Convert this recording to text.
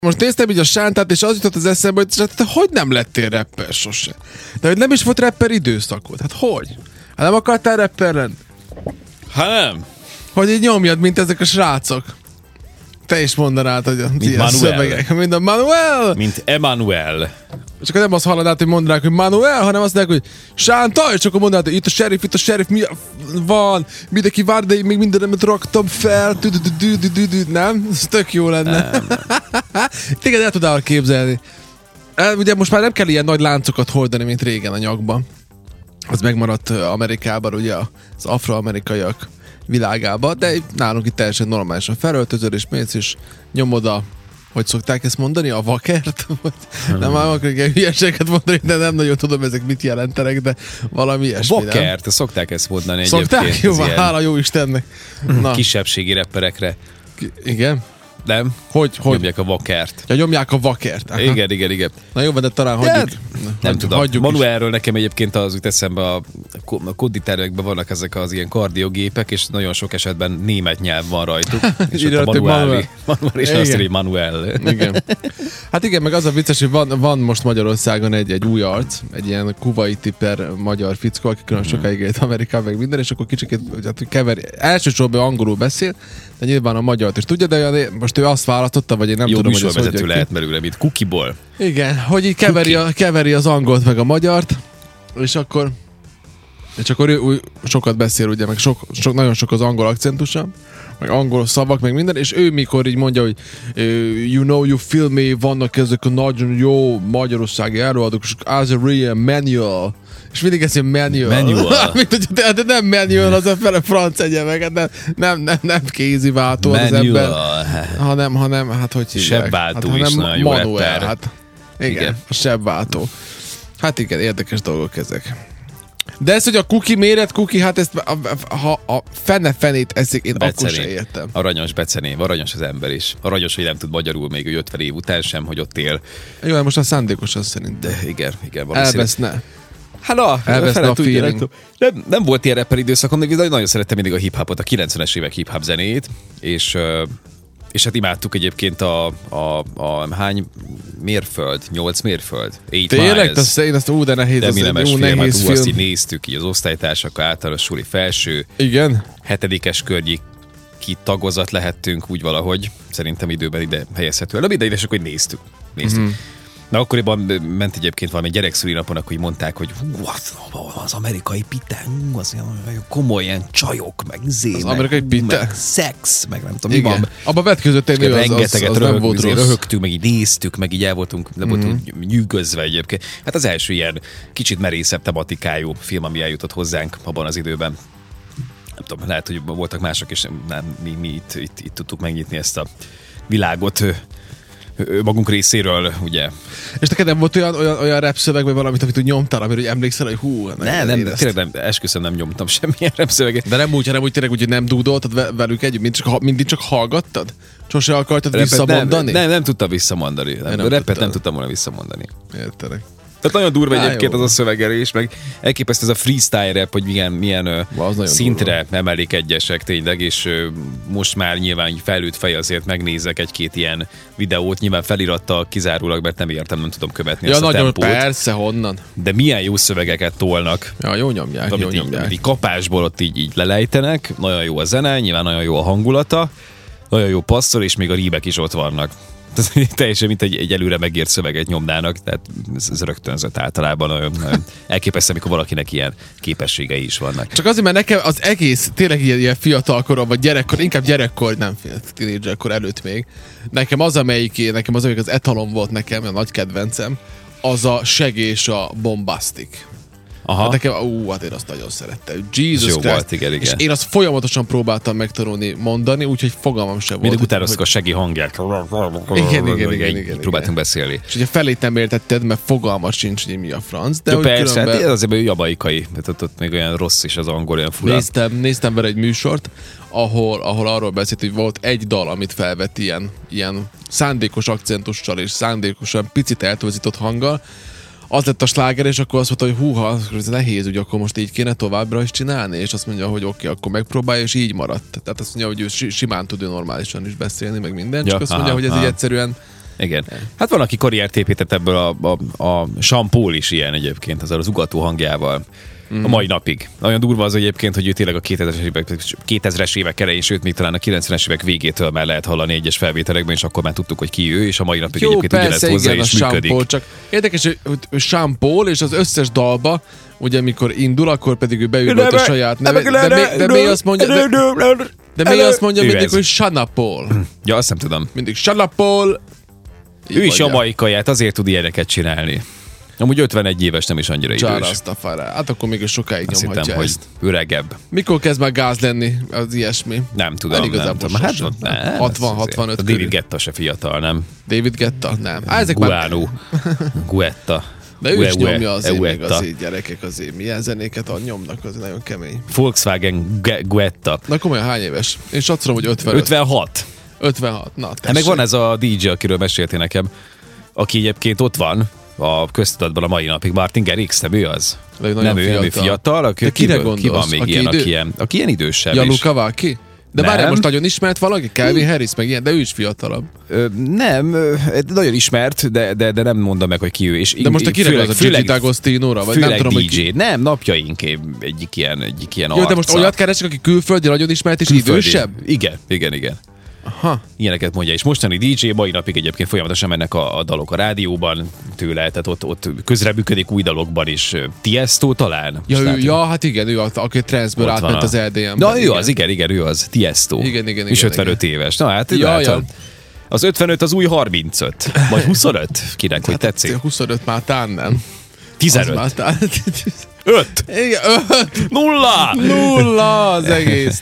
Most néztem így a sántát, és az jutott az eszembe, hogy te hogy nem lettél rapper sose? De hogy nem is volt rapper időszakod? Hát hogy? Hát nem akartál rapper lenni? Hát nem. Hogy így nyomjad, mint ezek a srácok. Te is mondanád, hogy mint Manuel. Szövegek, mint a Manuel. Mint Emmanuel. És akkor nem azt hallanád, hogy mondanák, hogy Manuel, hanem azt mondják, hogy Sánta, és akkor mondanád, hogy itt a sheriff, mi van, mindenki vár, de én még mindenemet raktam fel, nem? Ez tök jó lenne. Téged el tudnál képzelni. Ugye most már nem kell ilyen nagy láncokat hordani, mint régen a nyakban. Az megmaradt Amerikában, ugye az afroamerikaiak világában, de nálunk itt teljesen normálisan felöltözöd, és mész, és nyomod a, hogy szokták ezt mondani, a vakert? Nem akarok ilyen hülyeséget mondani, de nem nagyon tudom, ezek mit jelentenek, de valami ilyesmi. Vakert, szokták ezt mondani szokták? egyébként. Szokták? Jó, hála jó Istennek. Na. Kisebbségi rapperekre. Igen? Nem? Hogy? Nyomják a vakert. Ja, nyomják a vakert. Aha. Igen. Na jó, de talán hagyjuk. Nem tudom. Hagyjuk Manuelről nekem egyébként az jut eszembe, a konditermekben vannak ezek az ilyen kardiogépek, és nagyon sok esetben német nyelv van rajtuk. És ott a Manuel és azt mondja, hogy Manuel. Igen. Hát igen, meg az a vicces, hogy van most Magyarországon egy új arc, egy ilyen kuwaiti per magyar fickó, aki külön sokáig élt Amerikában, meg minden, és akkor kicsit keveri. Elsősorban angolul beszél, de nyilván a magyart is tudja, de most ő azt választotta, vagy én nem tudom, hogy ez műsorvezető lehet belőle, mint Kukiból. Igen, hogy így keveri az angolt meg a magyart, és akkor ő sokat beszél, ugye, meg nagyon sok az angol akcentusa, meg angol szavak, meg minden, és ő mikor így mondja, hogy you know, you feel me, vannak ezek a nagyon jó magyarországi előadók, és as a real manual. És mindig ezt manual. De nem manual, az a fele franc egyemek, nem kéziváltó az ember, hanem hát hogy hívják? Sebváltó is nagyon jó rapper. Hát, igen, a sebváltó. Hát igen, érdekes dolgok ezek. De ez, hogy a kuki méret, hát ezt ha a fenét eszik, én akkor se értem. Aranyos becené, aranyos az ember is. Aranyos, hogy nem tud magyarul még 50 év után sem, hogy ott él. Jó, most a szándékos az szerint. De igen, elveszne. Hát elveszne a feeling. Nem volt ilyen rapper időszakom, de nagyon szerettem mindig a hip-hopot, a 90-es évek hip-hop zenét, és hát imádtuk egyébként a hány mérföld? 8 mérföld? 8 Tényleg? Én azt de nehéz. De mi nemes film, hát film. azt így néztük így az osztálytársakkal, általános suli felső. Igen. 7-es környéki tagozat lehettünk úgy valahogy. Szerintem időben ide helyezhető el. De és akkor néztük. Na akkoriban ment egyébként valami gyerekszülinapon, akkor így mondták, hogy az amerikai pite, az komoly ilyen csajok, meg az amerikai pite? Meg szex, meg nem tudom, mi van. Abba vetközött rengeteget röhögtük, meg így néztük, meg így el voltunk nyűgözve egyébként. Hát az első ilyen kicsit merészebb tematikájú film, ami eljutott hozzánk abban az időben. Nem tudom, lehet, hogy voltak mások, és mi itt tudtuk megnyitni ezt a világot magunk részéről, ugye. És neked nem volt olyan rap szöveg, vagy valamit, amit úgy nyomtál, amire nyomtál, hogy hú... Tényleg nem, esküszöm, nem nyomtam semmilyen rap szöveget. De nem úgy, tényleg úgy, hogy nem dúdoltad velük együtt, mindig csak hallgattad? Sose akartad visszamondani? Nem tudtam visszamondani. Rappet nem tudtam volna visszamondani. Értelek. Tehát nagyon durva egyébként az a szövegelés, meg elképesztő ez a freestyle rap, hogy milyen szintre durva emelik egyesek tényleg, és most már nyilván felült fej azért megnézek egy-két ilyen videót, nyilván felirattal kizárólag, mert nem értem, nem tudom követni ezt a tempót. Persze, honnan? De milyen jó szövegeket tolnak. Ja, jó nyomják. Így kapásból ott így lelejtenek, nagyon jó a zene, nyilván nagyon jó a hangulata, nagyon jó passzol, és még a rímek is ott vannak. Teljesen, mint egy előre megírt szöveget nyomnának, tehát ez rögtönzött általában, nagyon elképesztő, amikor valakinek ilyen képességei is vannak. Csak azért, mert nekem az egész, tényleg ilyen fiatalkorom, vagy gyerekkor, inkább gyerekkor, nem tínédzserkor előtt még, nekem az, amelyik az etalon volt nekem, a nagy kedvencem, az a segés a Bombastic. Aha. Hát nekem, hát én azt nagyon szerettem. Jesus jó Christ. volt, igen. És én azt folyamatosan próbáltam megtanulni mondani, úgyhogy fogalmam sem volt. Mindig utánoztuk a segi hangját. Igen. Próbáltunk beszélni. És ugye felét nem értetted, mert fogalmas sincs, hogy mi a franc. De persze, különben... hát azért jamaikai, tehát ott még olyan rossz is az angol, olyan fura. Néztem vele egy műsort, ahol arról beszélt, hogy volt egy dal, amit felvett ilyen szándékos akcentussal és szándékosan picit eltorzított hanggal. Az lett a sláger, és akkor azt mondta, hogy húha, ez nehéz, ugye akkor most így kéne továbbra is csinálni, és azt mondja, hogy oké, akkor megpróbálja, és így maradt. Tehát azt mondja, hogy ő simán tud normálisan is beszélni, meg minden, csak azt mondja, hogy ez így egyszerűen Igen. Hát van, aki karriert épített ebből a Sean Paul is ilyen egyébként, azzal az ugató hangjával. A mai napig. Nagyon durva az egyébként, hogy ő tényleg a 2000-es évek elején, sőt, még talán a 90-es évek végétől már lehet hallani egyes felvételekben, és akkor már tudtuk, hogy ki ő, és a mai napig egyébként ugyanezt hozzá is működik. Paul, csak érdekes, hogy Sean Paul és az összes dalba, ugye amikor indul, akkor pedig ő beüvölt a saját neve, de mi azt mondja, de mi azt mondja mindig, hogy Shana Paul. Ja, azt nem tudom. Mindig Shana Paul. Ő is jamaikaiát azért tud ilyeneket csinálni. Amúgy 51 éves, nem is annyira idős. Rastafari. Hát akkor még sokáig azt nyomhatja hittem, ezt. Hogy öregebb. Mikor kezd már gáz lenni az ilyesmi? Nem tudom. Nem tudom. Hát, 60-65 a David Guetta se fiatal, nem? David Guetta? Nem. Ezek Guano. Guetta. De ő is nyomja azért még azért, gyerekek azért. Milyen zenéket nyomnak, az nagyon kemény. Volkswagen Guetta. Na komolyan hány éves? Én satszolom, hogy 55. 56. 56, na tessék. Hát meg van ez a DJ, akiről meséltél nekem, aki egyébként ott van a köztudatban a mai napig. Martin Garrix, nem ő az? Nem ő fiatal. De kire gondolsz? Ki van még ilyen, aki ilyen idősebb is? Luca Vacchi? De várjál, most nagyon ismert valaki? Calvin Harris, meg ilyen, de ő is fiatalabb. Nem, nagyon ismert, de nem mondom meg, hogy ki ő. És de most te kire gondolsz? A Gigi D'Agostinóra? Vagy nem tudom, DJ. Nem, napjaink egyik ilyen arca. Jó, de most olyat keresek, aki külföldi, nagyon ismert és idősebb? Igen. Aha. Ilyeneket mondja, és mostani DJ mai napig egyébként folyamatosan mennek a dalok a rádióban tőle, tehát ott közreműködik új dalokban is. Tiesto talán? Ja, hát igen, ő aki transzből átment az LDM-ben. Na ő az, igen, ő az, Tiesto. Igen. És 55 éves. Na hát, az 55 az új 35, vagy 25, kinek, hogy tetszik. 25 már tán nem. 15. 5. Igen, 5. 0. Nulla az egész.